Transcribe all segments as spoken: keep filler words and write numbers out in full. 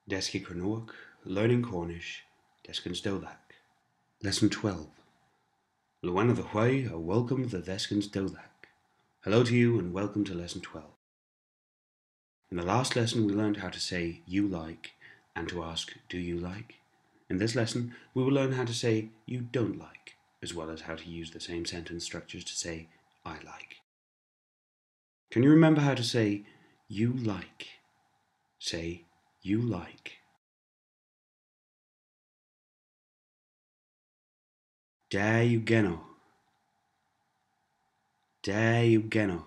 Deski Cornuach, Learning Cornish, Deskin Stovak. Lesson twelve. Luana the Hwai, a welcome the Deskin Stovak. Hello to you and welcome to Lesson twelve. In the last lesson we learned how to say you like and to ask do you like. In this lesson we will learn how to say you don't like, as well as how to use the same sentence structures to say I like. Can you remember how to say you like? Say you like. Da you geno. Da you geno.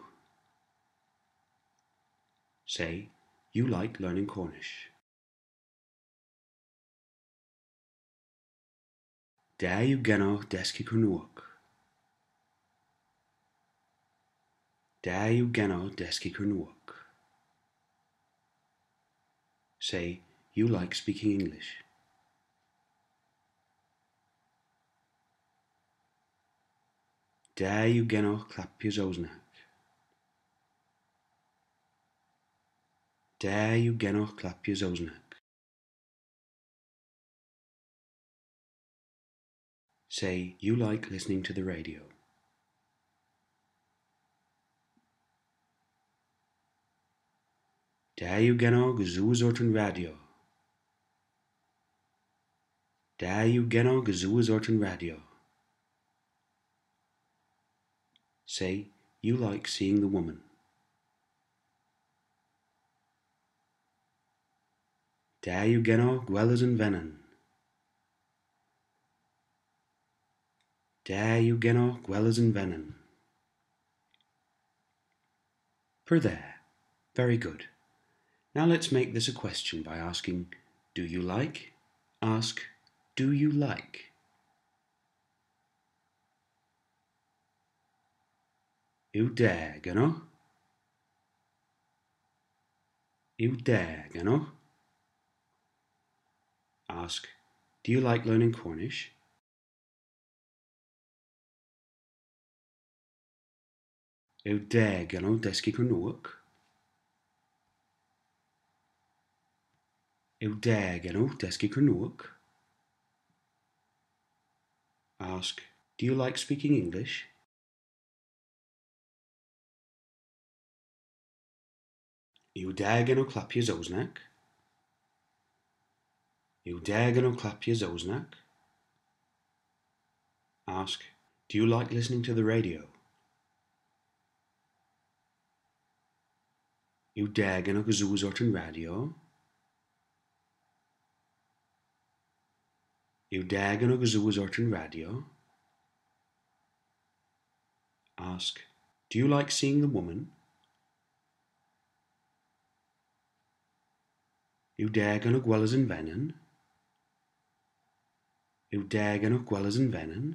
Say you like learning Cornish. Da you geno deski Cornuach. Da you geno deski Cornuach. Say you like speaking English. Da you geno clappius osnak. Da you geno clappius osnak. Say you like listening to the radio. Da you geno gezoos orten radio. Da you geno gezoos orten radio. Say you like seeing the woman. Da you geno gwellas and vennen. Da you geno gwellas and vennen. Per there. Very good. Now let's make this a question by asking, do you like? Ask, do you like? Yw da geno? Yw da geno? Ask, do you like learning Cornish? Yw da geno dysgu Cornuach? Yw da geno dysgu Cornuach? Ask, do you like speaking English? Yw da geno clappius osnak? Yw da geno clappius osnak? Ask, do you like listening to the radio? Yw da geno gezoos orten radio? Yw da geno gezoos orten radio? Ask, do you like seeing the woman? Yw da geno gwellas and vennen? Yw da geno gwellas and vennen?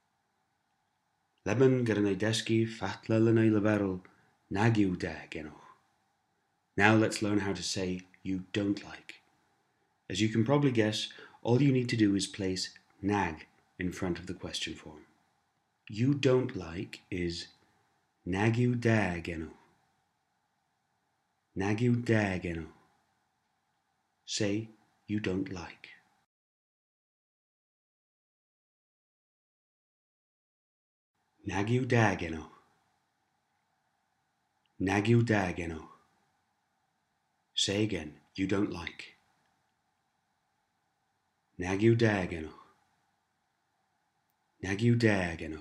Leben gyda ei dysgu fatlel yn ei leferol nag yw da geno. Now let's learn how to say you don't like. As you can probably guess, all you need to do is place nag in front of the question form. You don't like is nag yw da geno. Nag yw da geno. Say you don't like. Nag yw da geno. Nag yw da geno. Say again, you don't like. Nag yw da geno. Nag yw da geno.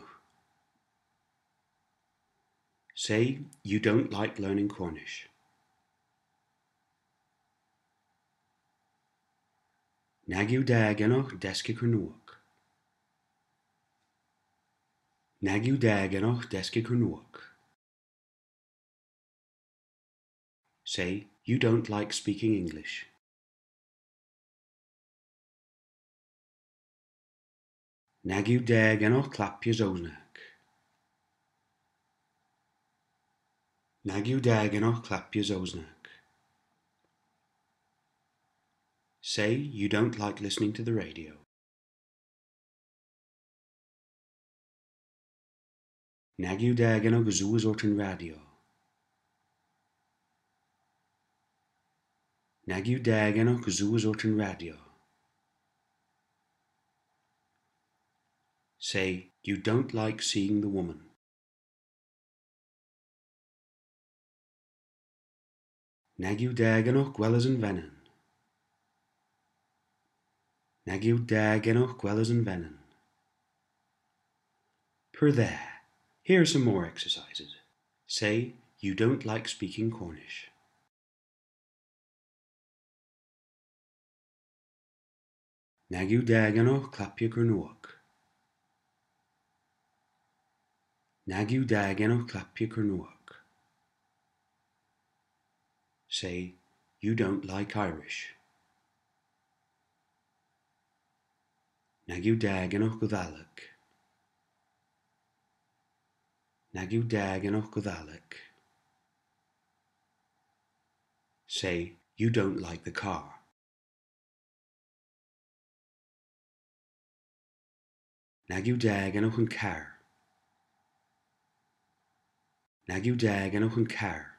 Say you don't like learning Cornish. Nag yw da geno dysgu Cornuach. Nag yw da geno dysgu Cornuach. Say you don't like speaking English. Nag yw da geno clappius osnak. Nag yw da geno clappius osnak. Say you don't like listening to the radio. Nag yw da geno gezoos orten radio. Nag yw da gennych zoos ort een radio? Say, you don't like seeing the woman. Nag yw da gennych gwelys yn vennen? Nag yw da gennych gwelys yn vennen? Per there. Here are some more exercises. Say, you don't like speaking Cornish. Nag yw da gennych clapio Cernywach? Nag yw da gennych clapio Cernywach? Say, you don't like Irish. Nag yw da gennych Gwyddeleg? Nag yw da gennych Gwyddeleg? Say, you don't like the car. Nag yw da gennych yn car? Nag yw da gennych yn car?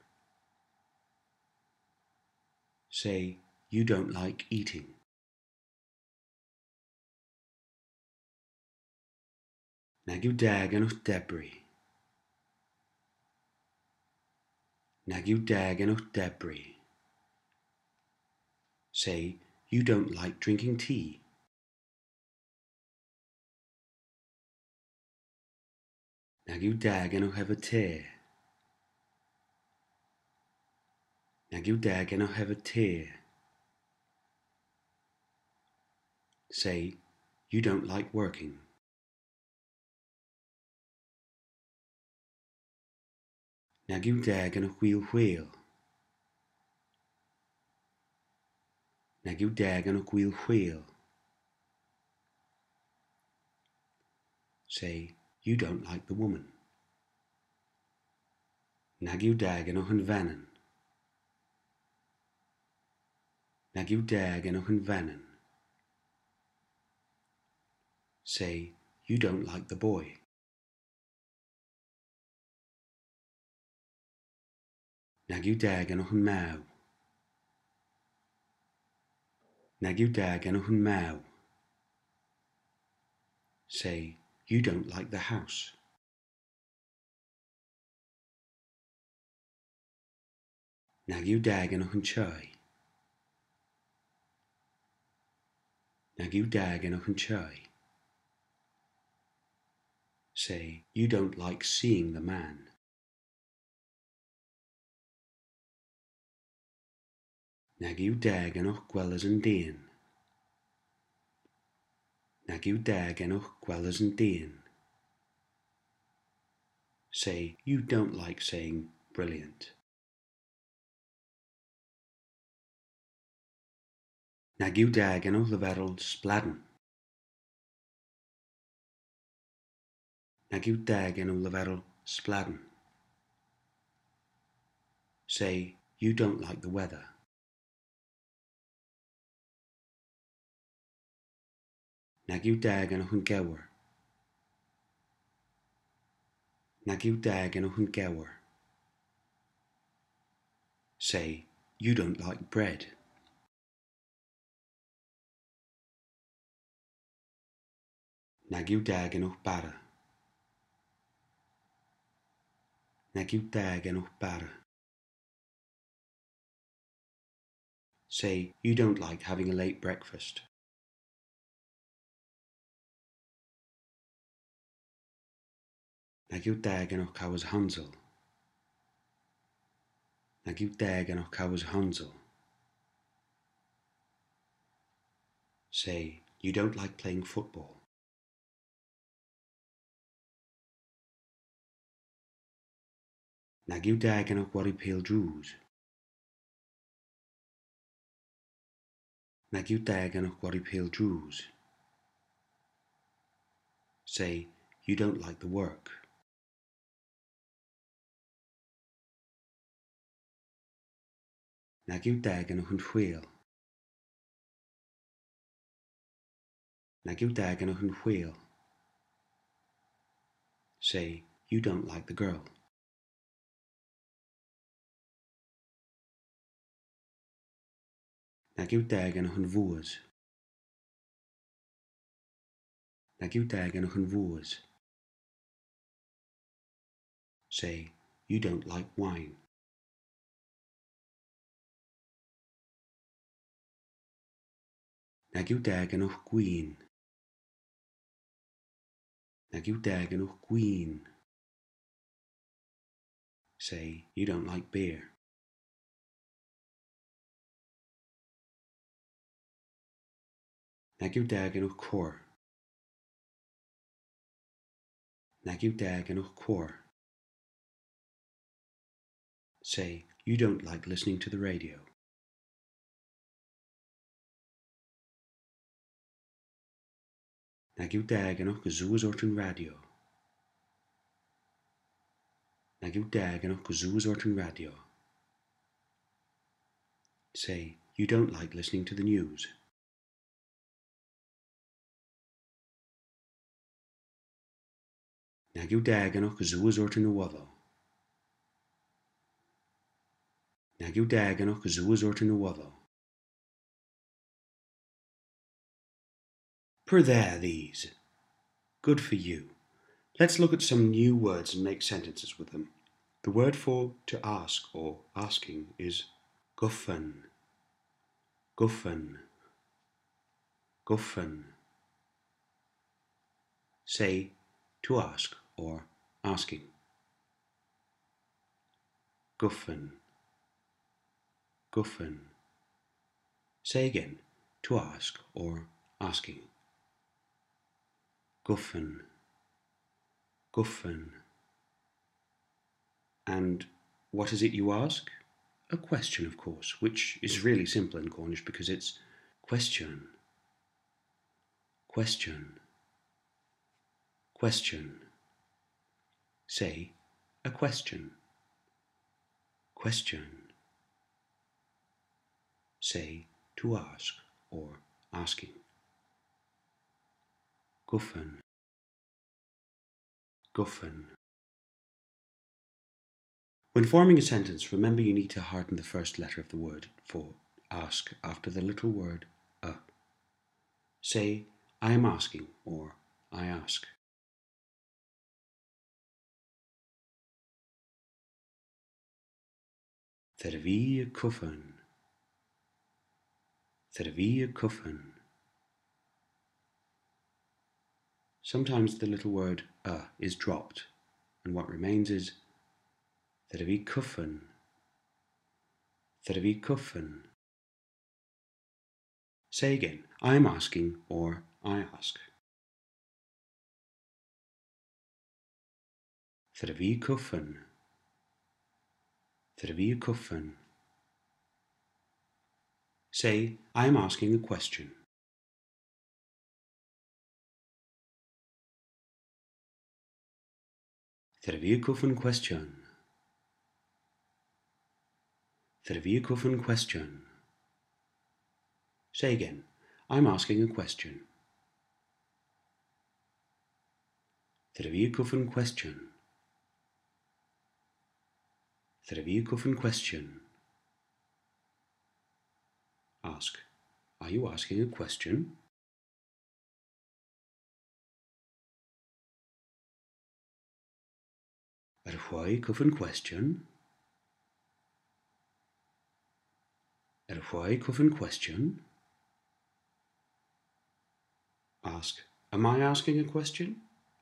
Say, you don't like eating. Nag yw da gennych debris? Nag yw da gennych debris? Say, you don't like drinking tea. Nag yw da gennych hefyd te? Nag yw da gennych hefyd te? Say, you don't like working. Nag yw da gennych wheel wheel? Nag yw da gennych wheel wheel? Say, you don't like the woman. Nag yw da gennych yn vennen? Nag yw da gennych yn vennen? Say, you don't like the boy. Nag yw da gennych yn maw? Nag yw da gennych yn maw? Say, you don't like the house. Nag yw da gennych yn chai? Nag yw da gennych yn chai? Say, you don't like seeing the man. Nag yw da gennych gwelys yn dyn? Nag yw da gennych gwelys yn dyn? Say, you don't like saying brilliant. Nag yw da gennych leferol sbladden? Nag yw da gennych leferol sbladden? Say, you don't like the weather. Nag yw da gennych yn gewer? Nag yw da gennych yn gewer? Say, you don't like bread. Nag yw da gennych bara? Nag yw da gennych bara? Say, you don't like having a late breakfast. Nag yw da gennych cawys Hansel? Nag yw da gennych cawys Hansel? Say, you don't like playing football. Nag yw da gennych wari pêl drws? Nag yw da gennych wari pêl drws? Say, you don't like the work. Nag yw da gennych yn chwil? Nag yw da gennych yn chwil? Say, you don't like the girl. Nag yw deg yn o'ch yn fwys. Nag yw deg yn o'ch yn fwys. Say, you don't like wine. Nag yw deg yn o'ch gwyn. Nag yw deg yn o'ch gwyn. Say, you don't like beer. Nag yw deg yn o'ch cwr. Nag yw deg yn o'ch cwr. Say, you don't like listening to the radio. Nag yw deg yn o'ch gazoo's ort yn radio. Nag yw deg yn o'ch gazoo's ort yn radio. Say, you don't like listening to the news. Nag yw deg yn o'ch gazoo's ort yn ywoddo. Nag yw deg yn o'ch gazoo's ort yn ywoddo. Per there, these. Good for you. Let's look at some new words and make sentences with them. The word for to ask or asking is guffen. Guffen. Guffen. Say to ask or asking. Guffen. Guffen. Say again, to ask or asking. Guffen. Guffen. And what is it you ask? A question, of course, which is really simple in Cornish because it's question. Question. Question. Say a question. Question. Say to ask or asking. Guffen. Guffen. When forming a sentence, remember you need to harden the first letter of the word for ask after the little word a. Say, I am asking, or I ask. Thervi kuffen. Thervi kuffen. Sometimes the little word a is dropped, and what remains is Thervi kuffen. Thervi kuffen. Say again, I am asking, or I ask. Thervi kuffen. Thervi kuffen. Say, I am asking a question. Thervi kuffen question. Thervi kuffen question. Say again, I'm asking a question. Thervi kuffen question. Thervi kuffen question. Ask, are you asking a question? Ar hwai kuffen question. Ar hwai kuffen question. Ask, am I asking a question?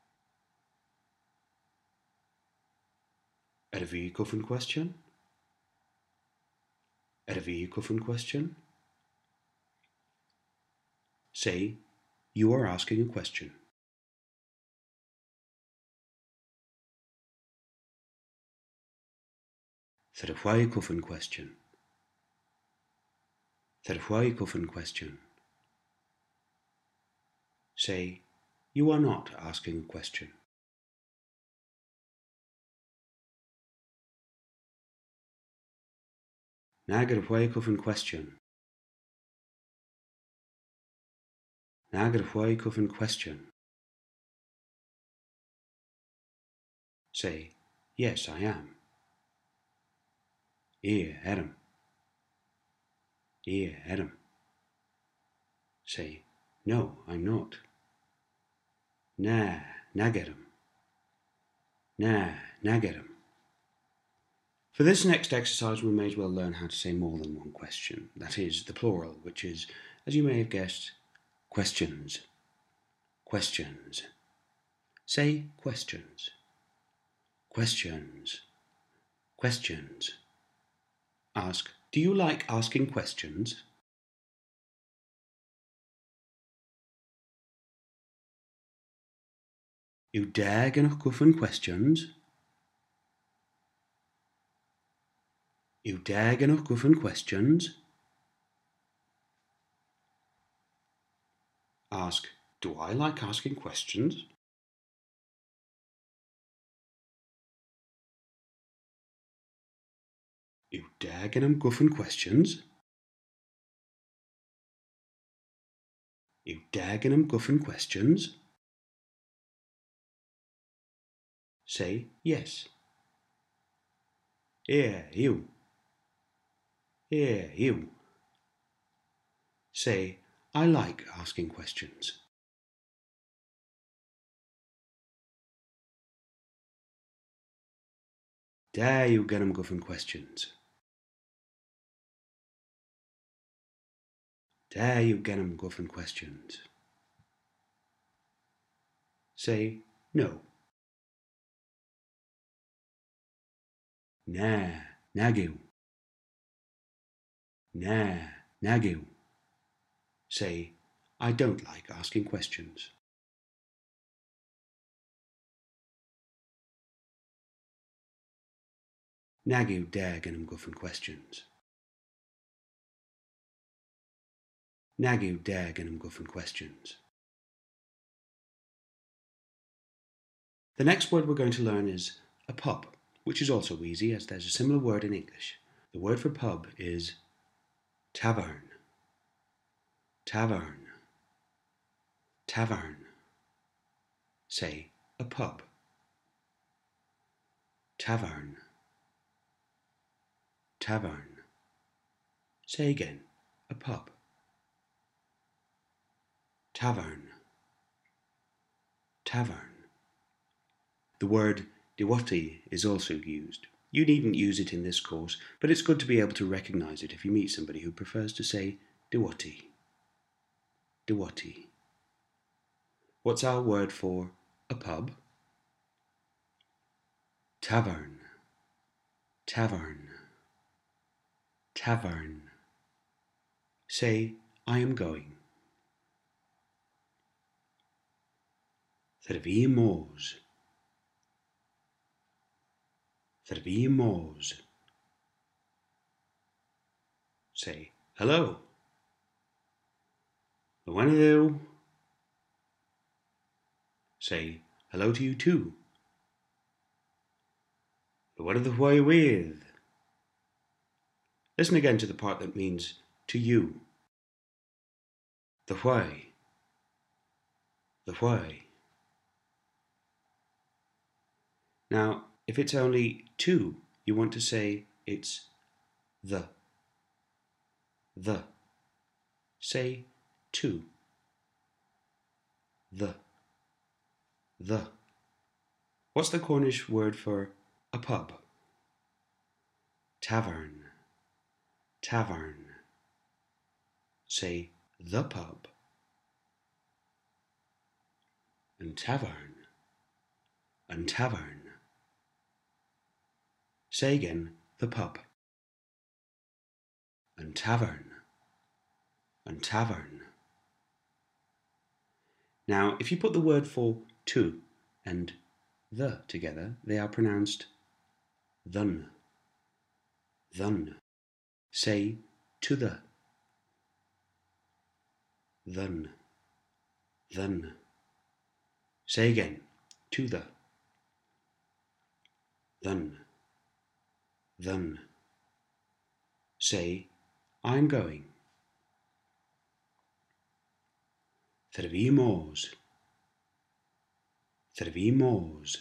Ar vi kuffen question. Ar vi kuffen question. Say, you are asking a question. Thar hwai kuffen question. Thar hwai kuffen question. Say, you are not asking a question. Nag ar hwai kuffen question. Nag ar hwai kuffen question. Say, yes, I am. Ear, Adam. Ear, Adam. Say, no, I'm not. Na, nagerum. Na, nagerum. For this next exercise, we may as well learn how to say more than one question. That is, the plural, which is, as you may have guessed, questions. Questions. Say questions. Questions. Questions. Ask, do you like asking questions? Yw deg yn o'ch gwffyn questions? Yw deg yn o'ch gwffyn questions? Ask, do I like asking questions? Yw deg yn ymgwffyn questions? Yw deg yn ymgwffyn questions? Say yes. Ie, yw. Ie, yw. Say, I like asking questions. Da yw gan ymgwffyn questions. Da yw gan ymgwffyn questions. Say no. Na, nag yw. Na, nag yw. Say, I don't like asking questions. Nag yw deg yn ymgwffyn questions. Nag yw deg yn ymgwffyn questions. The next word we're going to learn is a pub, which is also easy as there's a similar word in English. The word for pub is tavern. Tavern. Tavern. Say, a pub. Tavern. Tavern. Say again, a pub. Tavern. Tavern. The word diwati is also used. You needn't use it in this course, but it's good to be able to recognise it if you meet somebody who prefers to say diwati. Diwati. What's our word for a pub? Tavern. Tavern. Tavern. Say, I am going. Thirvi mors. Thirvi mors. Say, hello. When are you? Say, hello to you too. What are the why with? Listen again to the part that means to you. The why. The why. Now, if it's only to, you want to say it's the. The. Say to. The. The. What's the Cornish word for a pub? Tavern. Tavern. Say the pub. And tavern. And tavern. Say again, the pub. And tavern. And tavern. Now, if you put the word for to and the together, they are pronounced thun. Thun. Say to the. Thun. Thun. Say again, to the. Thun. Thun. Say, I'm going. Thirvi mors. Thirvi mors.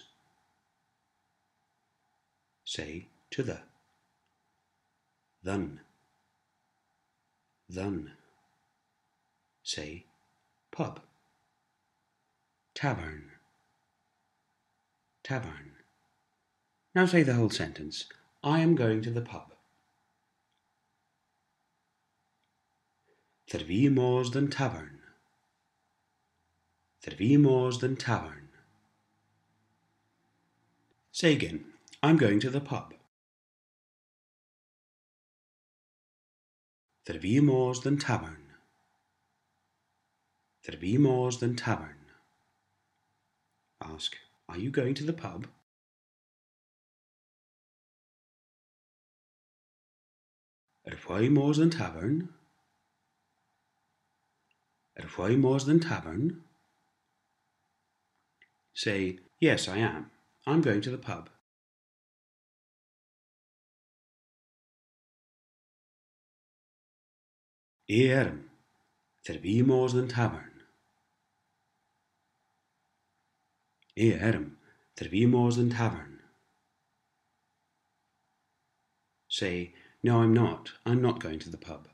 Say to the. Thun. Thun. Say pub. Tavern. Tavern. Now say the whole sentence. I am going to the pub. There be more than tavern. There be more than tavern. Say again. I'm going to the pub. There be more than tavern. There be more than tavern. Ask, are you going to the pub? Er why more than tavern? Er why more than tavern? Say, yes, I am. I'm going to the pub. Ee erm, there be more than tavern. Ee erm, there be more than tavern. Say, no, I'm not. I'm not going to the pub.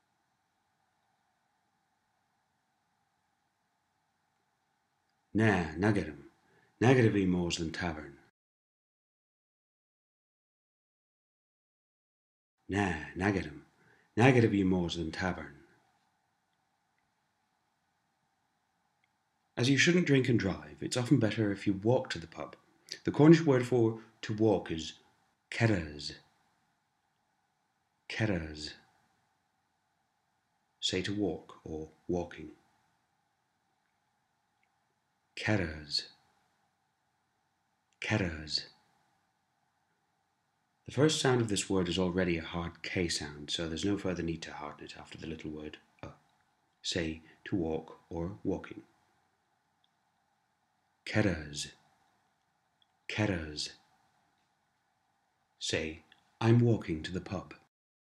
Na, nagerum, nagerum be more than tavern. Na, nagerum, nagerum be more than tavern. As you shouldn't drink and drive, it's often better if you walk to the pub. The Cornish word for to walk is keras. Keras. Say to walk or walking. Keras. Keras. The first sound of this word is already a hard K sound, so there's no further need to harden it after the little word uh. Say to walk or walking. Keras. Keras. Say, I'm walking to the pub.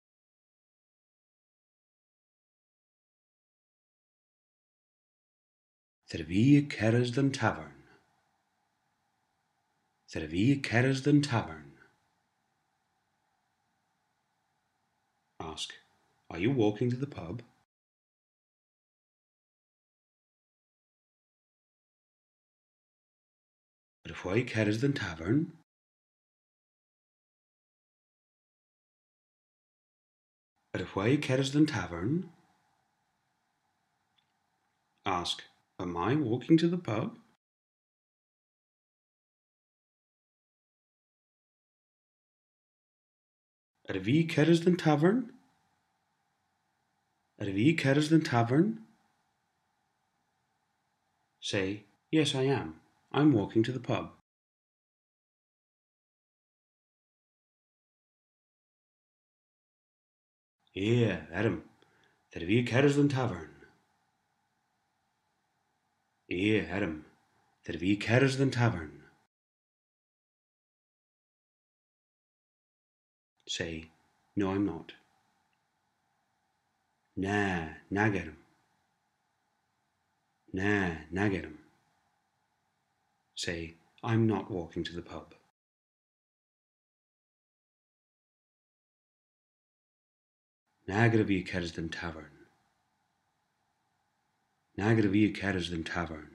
There be keras than tavern. There be keras than tavern. Ask, are you walking to the pub? Er why keras than tavern? Er why keras than tavern? Ask, am I walking to the pub? Er vi keras than tavern? Er vi keras than tavern? Say, yes, I am. I'm walking to the pub. Yeah, Adam. There vi keras than tavern. Yeah, Adam. There vi keras than tavern. Say, no, I'm not. Na, nagerum. Na, nagerum. Say, I'm not walking to the pub. Nagra vi keras than tavern. Nagra vi keras than tavern.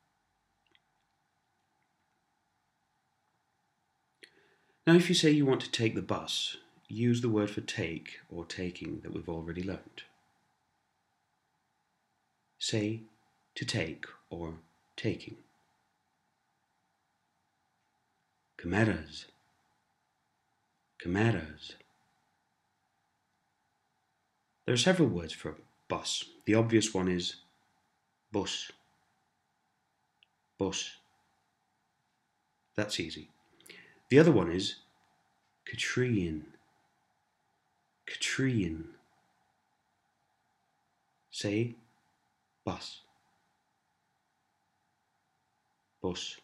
Now, if you say you want to take the bus, use the word for take or taking that we've already learned. Say to take or taking. Cameras. Cameras. There are several words for bus. The obvious one is bus. Bus. That's easy. The other one is Katrine. Katrine. Say bus. Bus.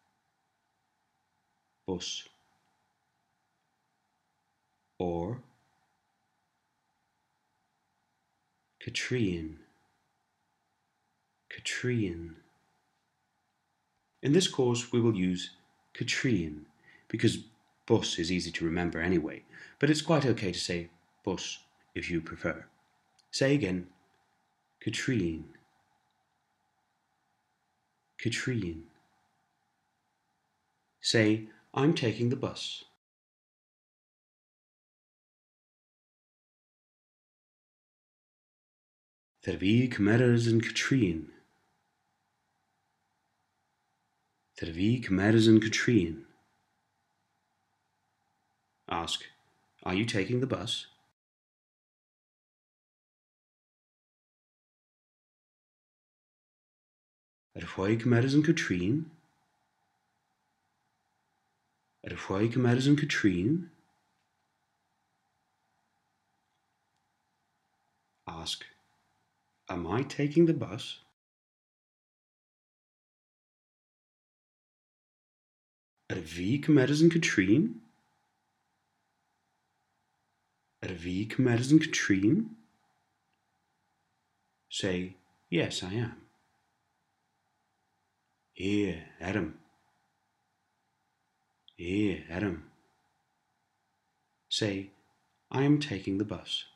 Bus. Or Katrine. Katrine. In this course we will use Katrine because bus is easy to remember anyway, but it's quite okay to say bus if you prefer. Say again, Katrine. Katrine. Say, I'm taking the bus. There be Cameras and Katrine. There be Cameras and Katrine. Ask, are you taking the bus? Er fwy Cameras and Katrine. Er fwy Cameras and Katrine. Ask, am I taking the bus? Er wie Cameras and Katrine. Er wie Cameras and Katrine. Say, yes, I am. Here, Adam. Here, Adam. Say, I am taking the bus.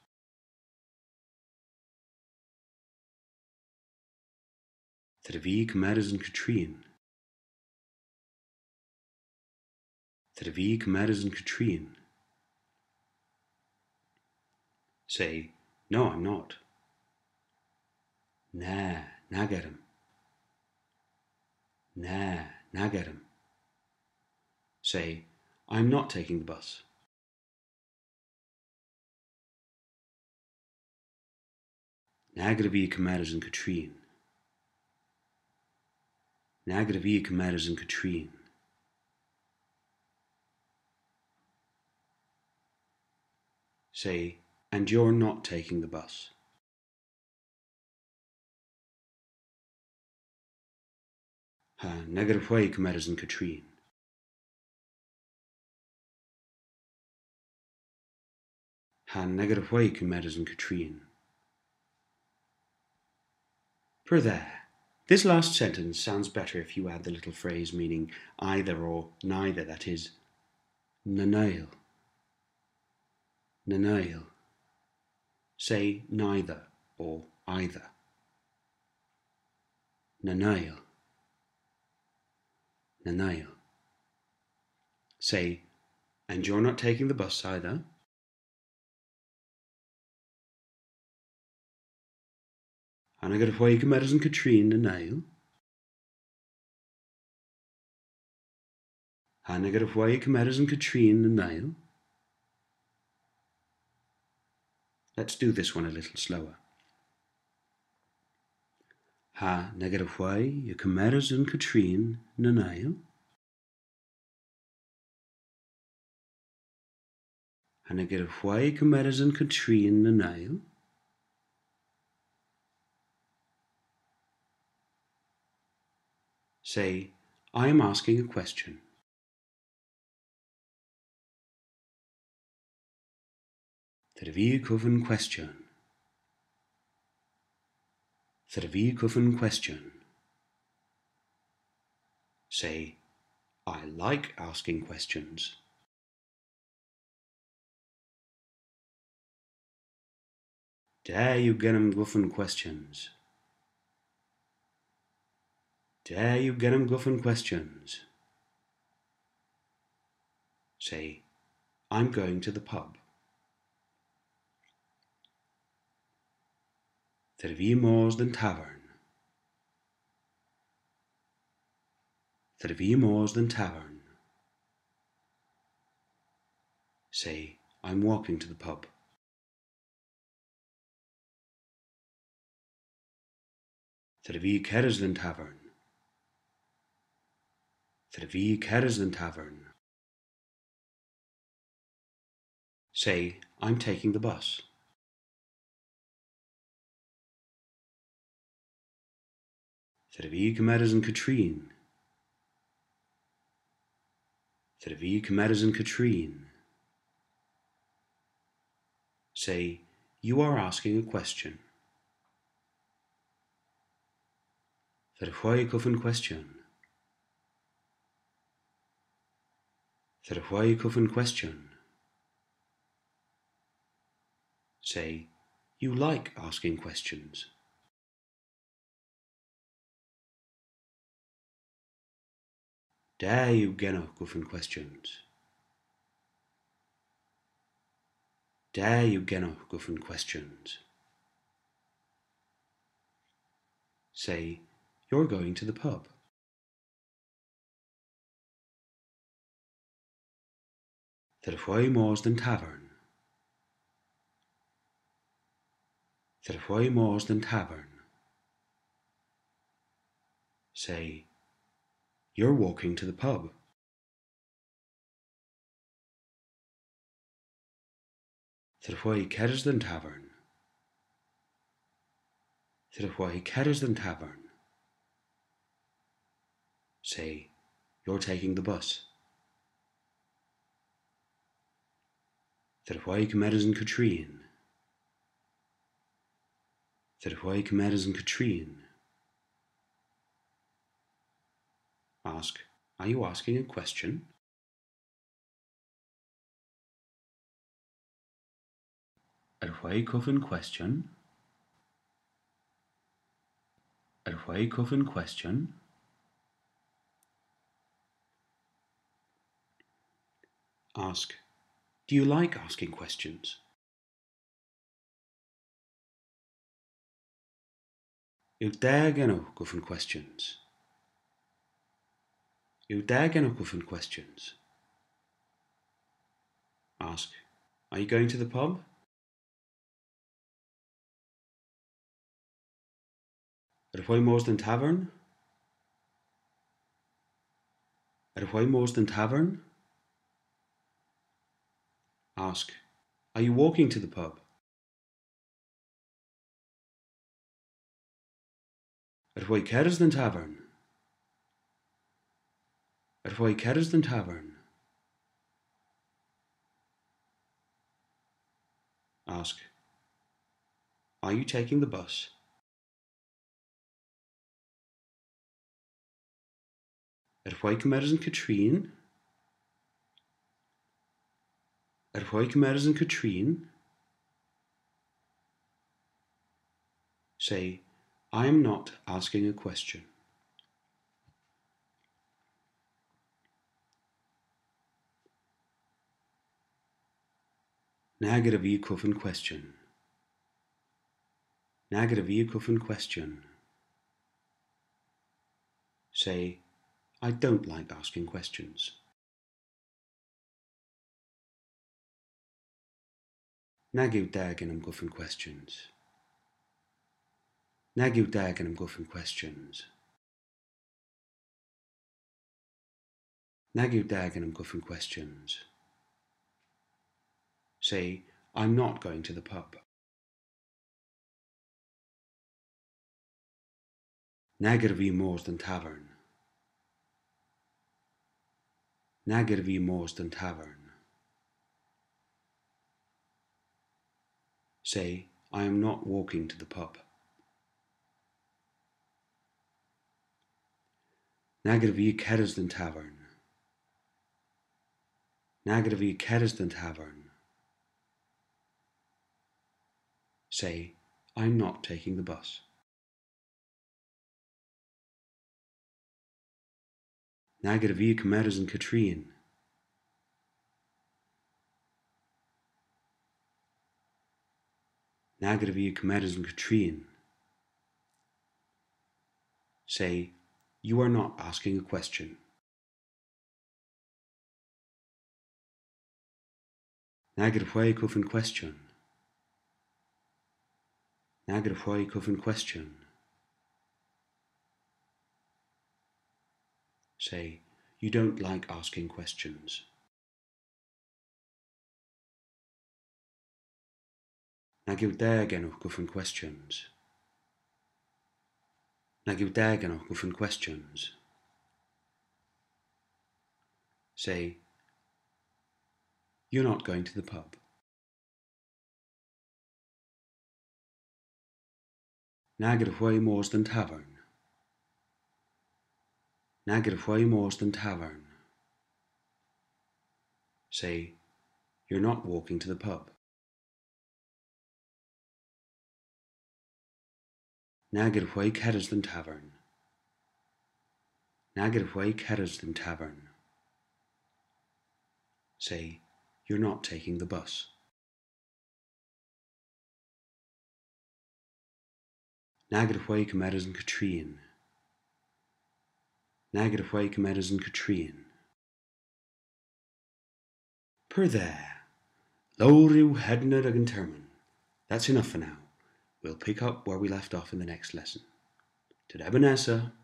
There be Cameras and Katrine. There be Cameras and Katrine. Say, no, I'm not. Nah, nag at him. Nah, nag at him. Say, I'm not taking the bus. Nagra be Cameras and Katrine. Nagra be Cameras and Katrine. Say, and you're not taking the bus. Ha, nagra fwy Cameras and Katrine. Ha, nagra fwy Cameras and Katrine. Per there. This last sentence sounds better if you add the little phrase meaning either or neither, that is, nanail. Nanail. Say neither or either. Nanail. Nanail. Say, and you're not taking the bus either? Han I got fwy Cameras and Katrine nanail? Han I got fwy Cameras and Katrine nanail? Let's do this one a little slower. Ha nagar fwy Cameras and Katrine nanail? Ha nagar fwy Cameras and Katrine nanail? Say, I am asking a question. There be coven question. There be coven question. Say, I like asking questions. Dare you get 'em guffin questions. Dare you get 'em guffin questions. Say, I'm going to the pub. There be more than tavern. There be more than tavern. Say, I'm walking to the pub. There be keres than tavern. There be keres than tavern. Say, I'm taking the bus. There be Cameras and Katrine. There be Cameras and Katrine. Say, you are asking a question. There fwy coven question. There fwy coven question. Say, you like asking questions. Da yw gennych gofyn questions. Da yw gennych gofyn questions. Say, you're going to the pub. Terfoi mors den tavern. Terfoi mors den tavern. Say, you're walking to the pub. Terfoi cedys den tavern. Terfoi cedys den tavern. Say, you're taking the bus. Terfoi cymedys yn Catrin. Terfoi cymedys yn Catrin. Ask, are you asking a question? Erfoi gofyn question. Erfoi gofyn question. Ask, do you like asking questions? Yw da gennych gofyn questions? Yw da gennych gofyn questions? Ask, are you going to the pub? Erfoi mors den tavern. Erfoi mors den tavern. Ask, are you walking to the pub? Erfoi cedys den tavern. Erfoi cedys den tavern. Ask, are you taking the bus? Erfoi cymedys yn Catrin. Erfoi cymedys yn Catrin. Say, I am not asking a question. Na gyda fi gofyn question. Na gyda fi gofyn question. Say, I don't like asking questions. Nag yw da gennym gofyn questions. Nag yw da gennym gofyn questions. Nag yw da gennym gofyn questions. Say, I'm not going to the pub. Na gyda fi mors den tavern. Na gyda fi mors den tavern. Say, I am not walking to the pub. Na gyda fi cedys den tavern. Na gyda fi cedys den tavern. Say, I'm not taking the bus. Na gyda fi cymedys yn Catrin. Na gyda fi cymedys yn Catrin. Say, you are not asking a question. Na gyda fwy gofyn question. Na gyda fwy gofyn question. Say, you don't like asking questions. Nag yw da gennych gofyn questions. Nag yw da gennych gofyn questions. Say, you're not going to the pub. Na gyda fwy mors den tavern. Na gyda fwy mors den tavern. Say, you're not walking to the pub. Na gyda fwy cedys den tavern. Nagad Hway Kerrisdom Tavern. Say, you're not taking the bus. Nagad Hway Cameras Katrine. Nagad Hway Cameras Katrine. Per there. Lowriw Hedner ag Terman. That's enough for now. We'll pick up where we left off in the next lesson. To Ebenezer.